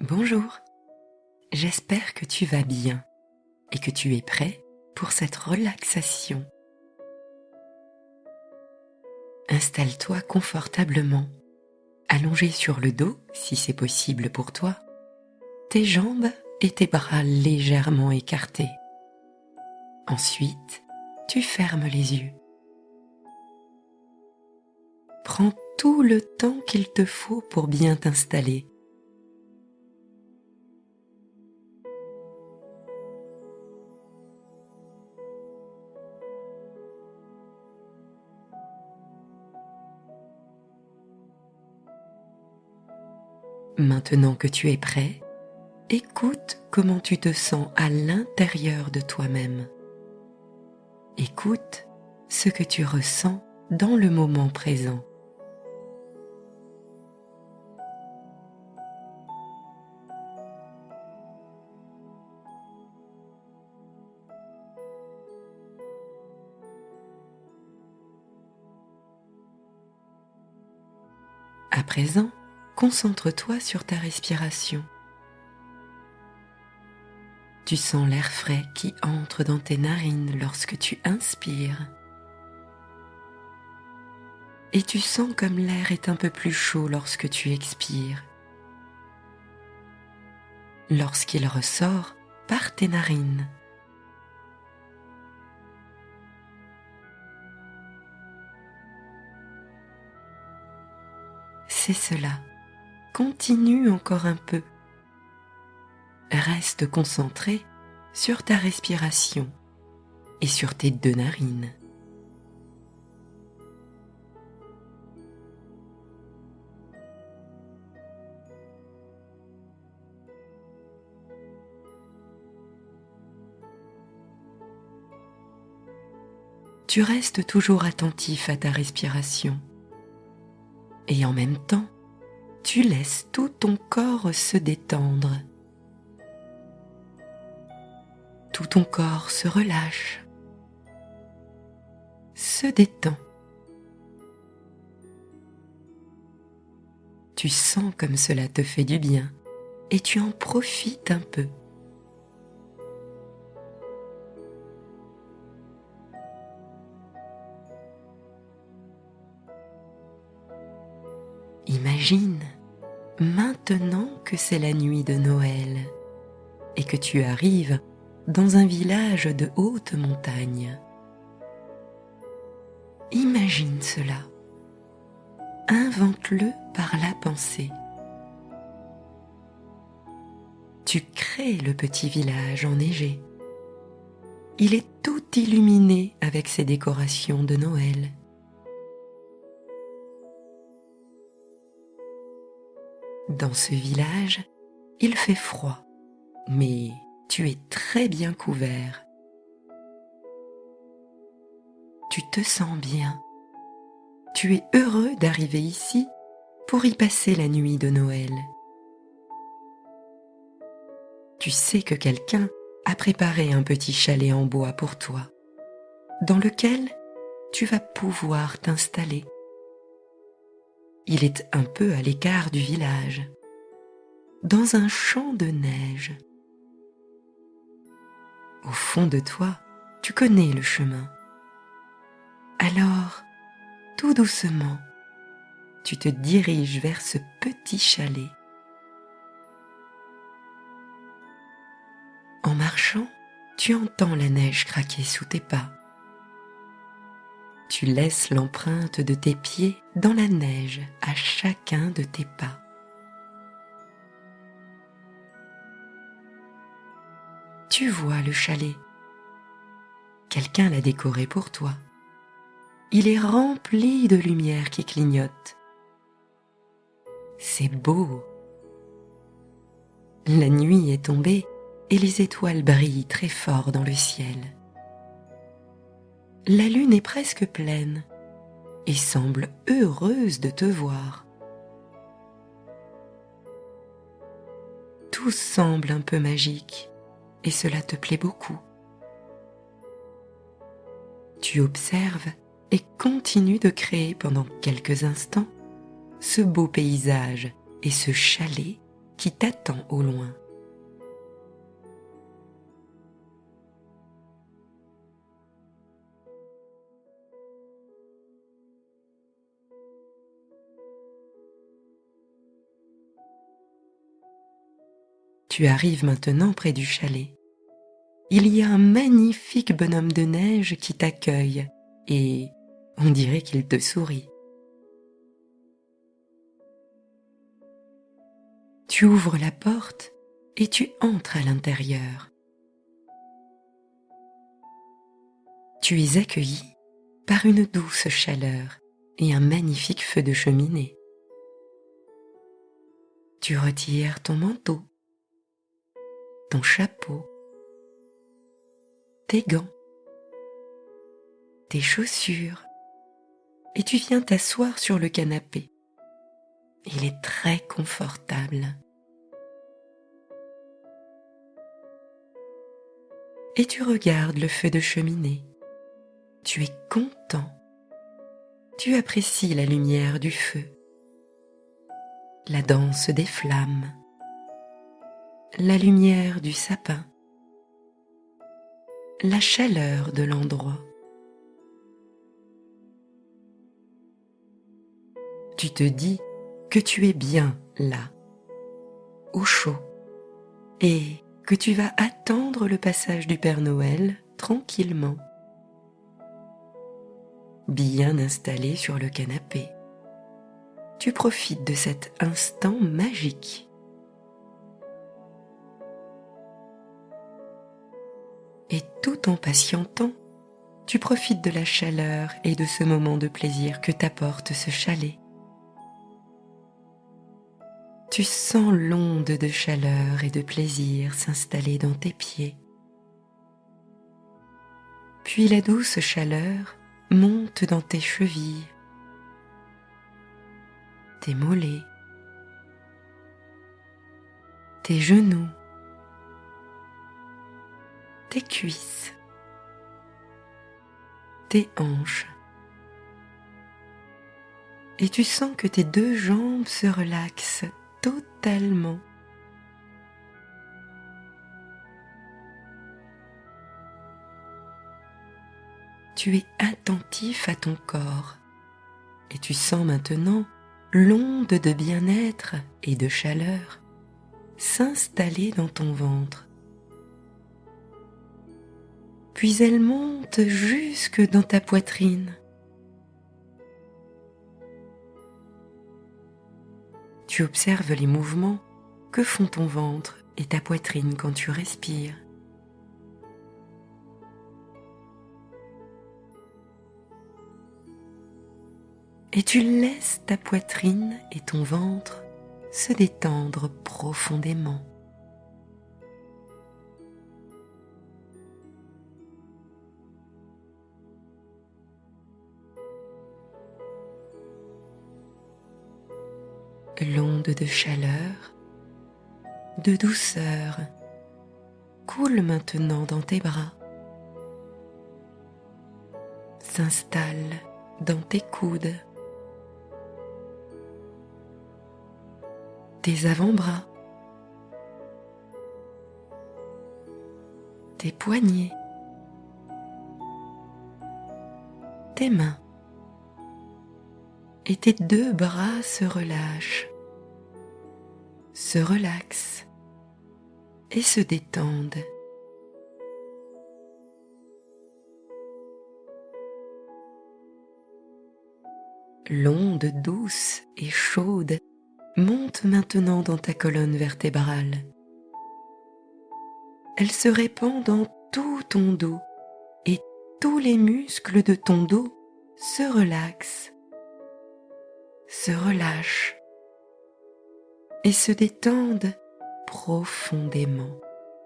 Bonjour, j'espère que tu vas bien et que tu es prêt pour cette relaxation. Installe-toi confortablement, allongé sur le dos si c'est possible pour toi, tes jambes et tes bras légèrement écartés. Ensuite, tu fermes les yeux. Prends tout le temps qu'il te faut pour bien t'installer. Maintenant que tu es prêt, écoute comment tu te sens à l'intérieur de toi-même. Écoute ce que tu ressens dans le moment présent. À présent, concentre-toi sur ta respiration. Tu sens l'air frais qui entre dans tes narines lorsque tu inspires. Et tu sens comme l'air est un peu plus chaud lorsque tu expires. Lorsqu'il ressort par tes narines. C'est cela. Continue encore un peu. Reste concentré sur ta respiration et sur tes deux narines. Tu restes toujours attentif à ta respiration. Et en même temps, tu laisses tout ton corps se détendre. Tout ton corps se relâche, se détend. Tu sens comme cela te fait du bien et tu en profites un peu. Imagine maintenant que c'est la nuit de Noël et que tu arrives dans un village de haute montagne. Imagine cela. Invente-le par la pensée. Tu crées le petit village enneigé. Il est tout illuminé avec ses décorations de Noël. Dans ce village, il fait froid, mais tu es très bien couvert. Tu te sens bien. Tu es heureux d'arriver ici pour y passer la nuit de Noël. Tu sais que quelqu'un a préparé un petit chalet en bois pour toi, dans lequel tu vas pouvoir t'installer. Il est un peu à l'écart du village, dans un champ de neige. Au fond de toi, tu connais le chemin. Alors, tout doucement, tu te diriges vers ce petit chalet. En marchant, tu entends la neige craquer sous tes pas. Tu laisses l'empreinte de tes pieds dans la neige à chacun de tes pas. Tu vois le chalet. Quelqu'un l'a décoré pour toi. Il est rempli de lumière qui clignote. C'est beau. La nuit est tombée et les étoiles brillent très fort dans le ciel. La lune est presque pleine et semble heureuse de te voir. Tout semble un peu magique et cela te plaît beaucoup. Tu observes et continues de créer pendant quelques instants ce beau paysage et ce chalet qui t'attend au loin. Tu arrives maintenant près du chalet. Il y a un magnifique bonhomme de neige qui t'accueille et on dirait qu'il te sourit. Tu ouvres la porte et tu entres à l'intérieur. Tu es accueilli par une douce chaleur et un magnifique feu de cheminée. Tu retires ton manteau, ton chapeau, tes gants, tes chaussures et tu viens t'asseoir sur le canapé. Il est très confortable. Et tu regardes le feu de cheminée. Tu es content. Tu apprécies la lumière du feu, la danse des flammes, la lumière du sapin, la chaleur de l'endroit. Tu te dis que tu es bien là, au chaud, et que tu vas attendre le passage du Père Noël tranquillement, bien installé sur le canapé. Tu profites de cet instant magique. Et tout en patientant, tu profites de la chaleur et de ce moment de plaisir que t'apporte ce chalet. Tu sens l'onde de chaleur et de plaisir s'installer dans tes pieds. Puis la douce chaleur monte dans tes chevilles, tes mollets, tes genoux, tes cuisses, tes hanches. Et tu sens que tes deux jambes se relaxent totalement. Tu es attentif à ton corps et tu sens maintenant l'onde de bien-être et de chaleur s'installer dans ton ventre. Puis elle monte jusque dans ta poitrine. Tu observes les mouvements que font ton ventre et ta poitrine quand tu respires. Et tu laisses ta poitrine et ton ventre se détendre profondément. L'onde de chaleur, de douceur, coule maintenant dans tes bras, s'installe dans tes coudes, tes avant-bras, tes poignets, tes mains, et tes deux bras se relâchent, se relaxent et se détendent. L'onde douce et chaude monte maintenant dans ta colonne vertébrale. Elle se répand dans tout ton dos et tous les muscles de ton dos se relaxent, se relâchent et se détendent profondément.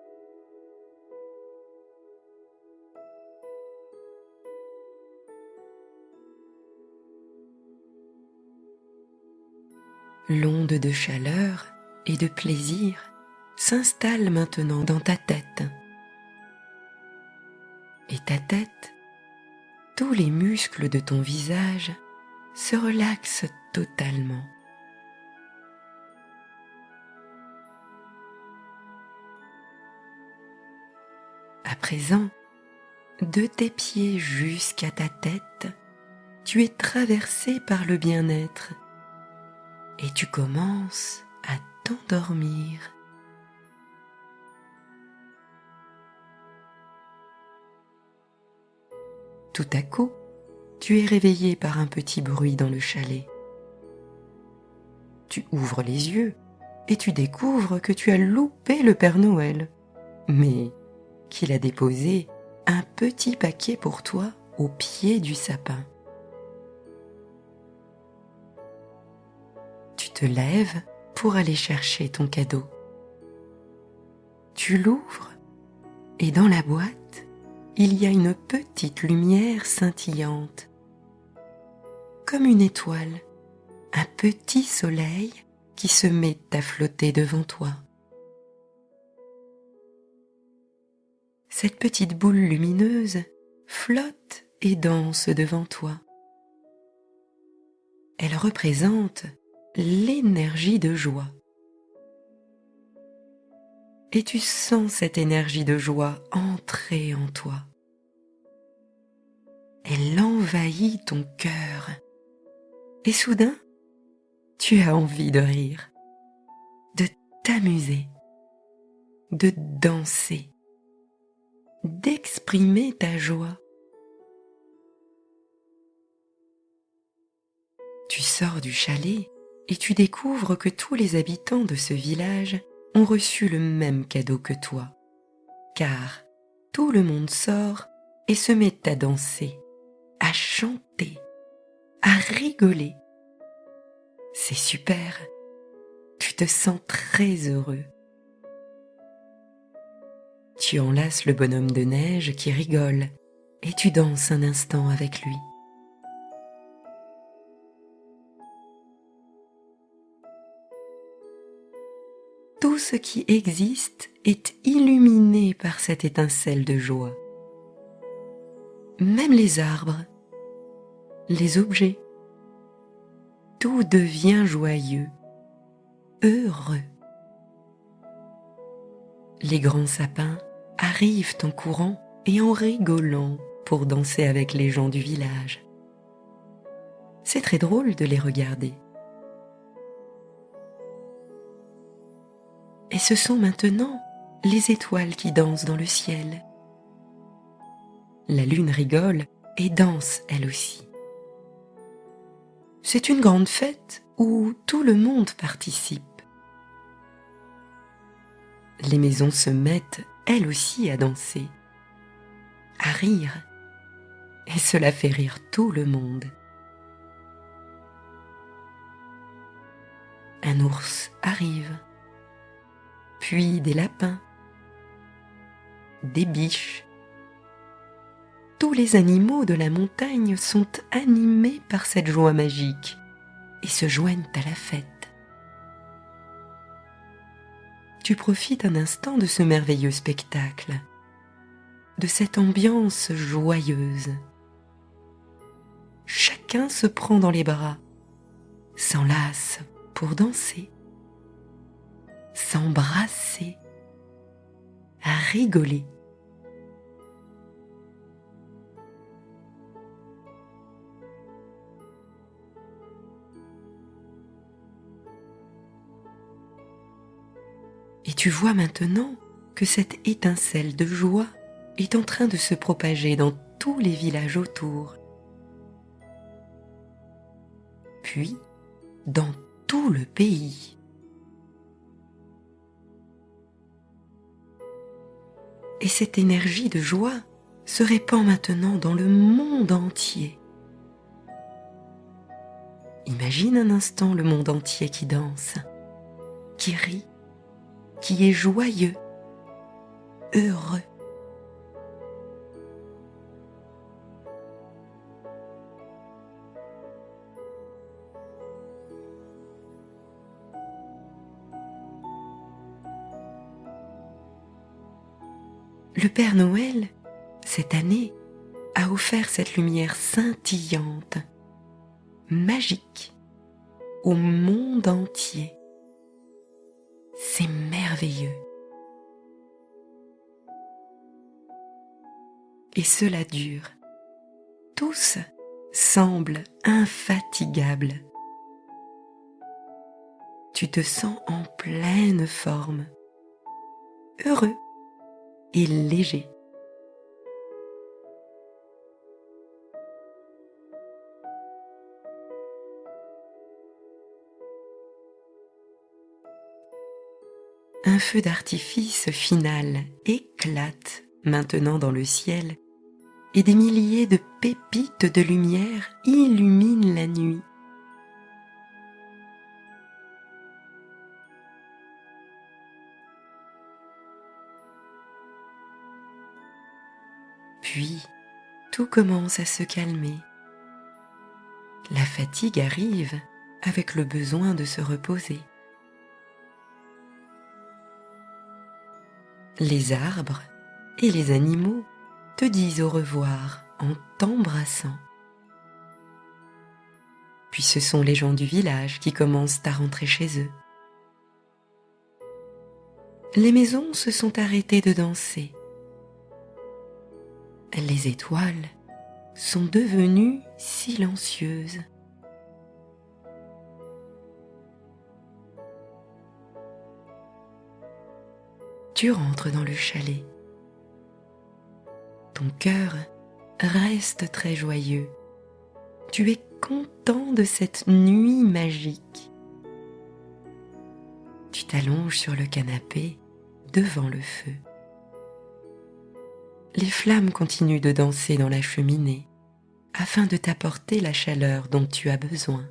L'onde de chaleur et de plaisir s'installe maintenant dans ta tête. Et ta tête, tous les muscles de ton visage se relaxent totalement. présent, de tes pieds jusqu'à ta tête, tu es traversé par le bien-être et tu commences à t'endormir. Tout à coup, tu es réveillé par un petit bruit dans le chalet. Tu ouvres les yeux et tu découvres que tu as loupé le Père Noël, mais qu'il a déposé un petit paquet pour toi au pied du sapin. Tu te lèves pour aller chercher ton cadeau. Tu l'ouvres et dans la boîte, il y a une petite lumière scintillante, comme une étoile, un petit soleil qui se met à flotter devant toi. Cette petite boule lumineuse flotte et danse devant toi. Elle représente l'énergie de joie. Et tu sens cette énergie de joie entrer en toi. Elle envahit ton cœur. Et soudain, tu as envie de rire, de t'amuser, de danser, d'exprimer ta joie. Tu sors du chalet et tu découvres que tous les habitants de ce village ont reçu le même cadeau que toi, car tout le monde sort et se met à danser, à chanter, à rigoler. C'est super, tu te sens très heureux. Tu enlaces le bonhomme de neige qui rigole et tu danses un instant avec lui. Tout ce qui existe est illuminé par cette étincelle de joie. Même les arbres, les objets, tout devient joyeux, heureux. Les grands sapins arrivent en courant et en rigolant pour danser avec les gens du village. C'est très drôle de les regarder. Et ce sont maintenant les étoiles qui dansent dans le ciel. La lune rigole et danse elle aussi. C'est une grande fête où tout le monde participe. Les maisons se mettent elles aussi à danser, à rire, et cela fait rire tout le monde. Un ours arrive, puis des lapins, des biches. Tous les animaux de la montagne sont animés par cette joie magique et se joignent à la fête. Tu profites un instant de ce merveilleux spectacle, de cette ambiance joyeuse. Chacun se prend dans les bras, s'enlace pour danser, s'embrasser, à rigoler. Et tu vois maintenant que cette étincelle de joie est en train de se propager dans tous les villages autour, puis dans tout le pays. Et cette énergie de joie se répand maintenant dans le monde entier. Imagine un instant le monde entier qui danse, qui rit, qui est joyeux, heureux. Le Père Noël, cette année, a offert cette lumière scintillante, magique, au monde entier. C'est merveilleux. et cela dure. Tous semblent infatigables. Tu te sens en pleine forme, heureux et léger. Un feu d'artifice final éclate maintenant dans le ciel et des milliers de pépites de lumière illuminent la nuit. Puis, tout commence à se calmer. La fatigue arrive avec le besoin de se reposer. Les arbres et les animaux te disent au revoir en t'embrassant. Puis ce sont les gens du village qui commencent à rentrer chez eux. Les maisons se sont arrêtées de danser. Les étoiles sont devenues silencieuses. Tu rentres dans le chalet. Ton cœur reste très joyeux. Tu es content de cette nuit magique. Tu t'allonges sur le canapé devant le feu. Les flammes continuent de danser dans la cheminée afin de t'apporter la chaleur dont tu as besoin.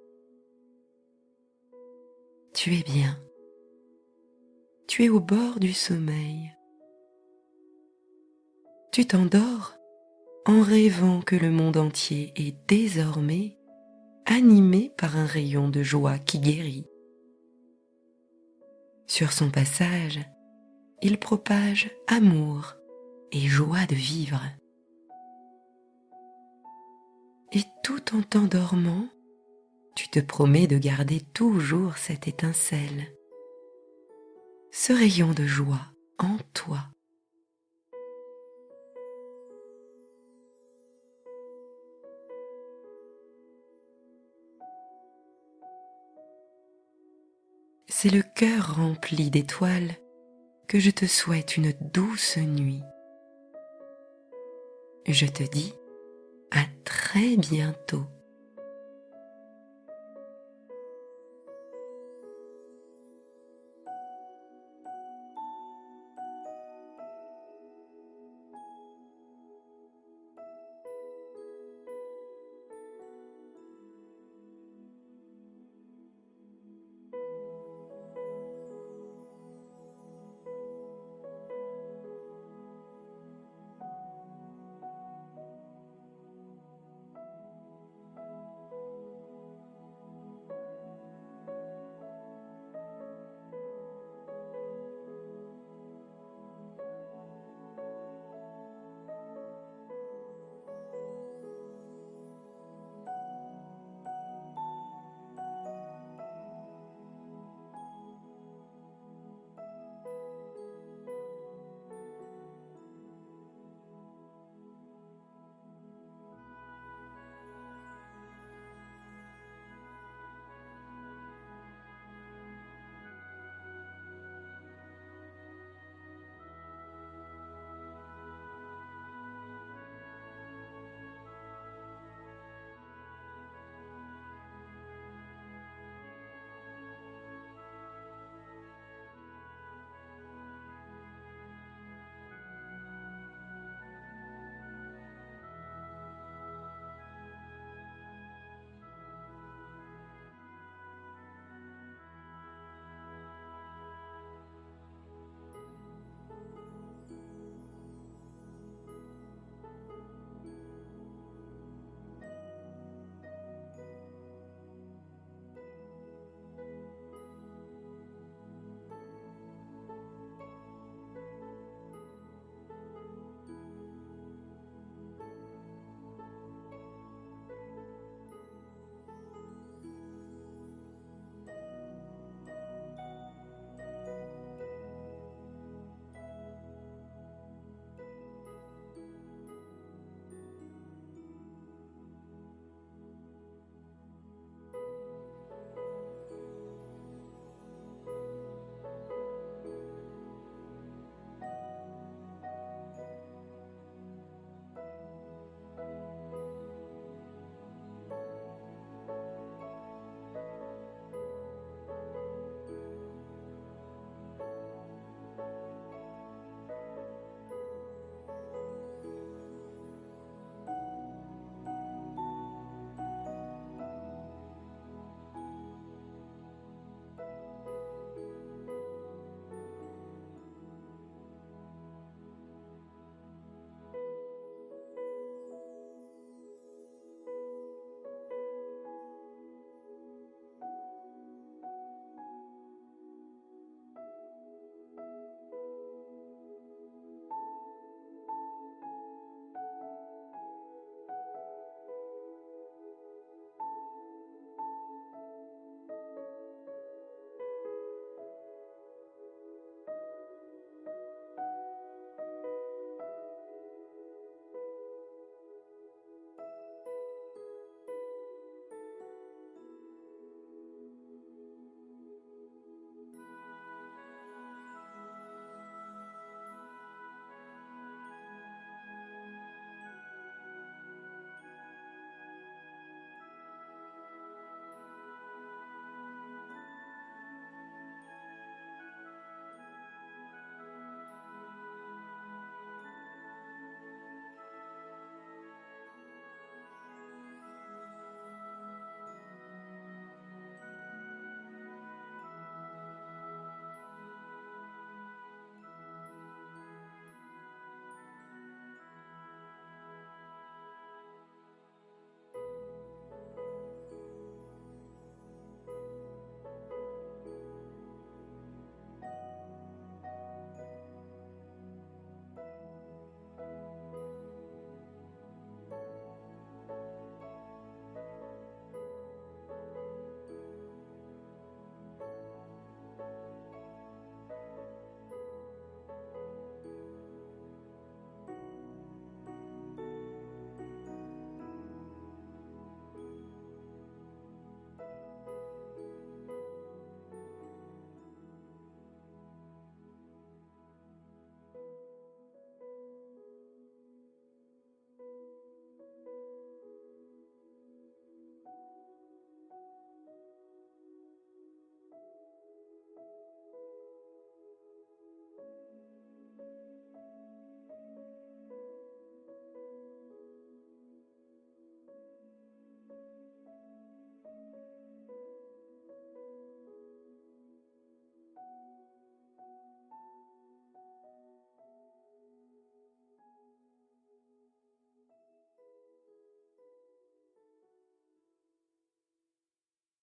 Tu es bien. Tu es au bord du sommeil. Tu t'endors en rêvant que le monde entier est désormais animé par un rayon de joie qui guérit. Sur son passage, il propage amour et joie de vivre. Et tout en t'endormant, tu te promets de garder toujours cette étincelle, ce rayon de joie en toi. C'est le cœur rempli d'étoiles que je te souhaite une douce nuit. Je te dis à très bientôt.